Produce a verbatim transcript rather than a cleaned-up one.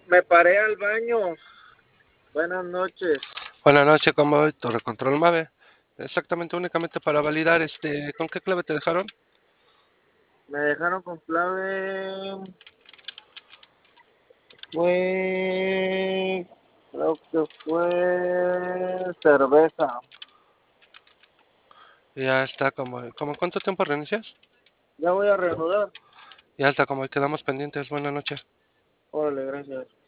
Me paré al baño. Buenas noches. Buenas noches, ¿cómo voy? Torre Control Mave. Exactamente, únicamente para validar, este, ¿con qué clave te dejaron? Me dejaron con clave. Fue. Creo que fue. Cerveza. Ya está, como, como ¿cuánto tiempo reinicias? Ya voy a reanudar. Ya está, como quedamos pendientes. Buenas noches. Órale, gracias.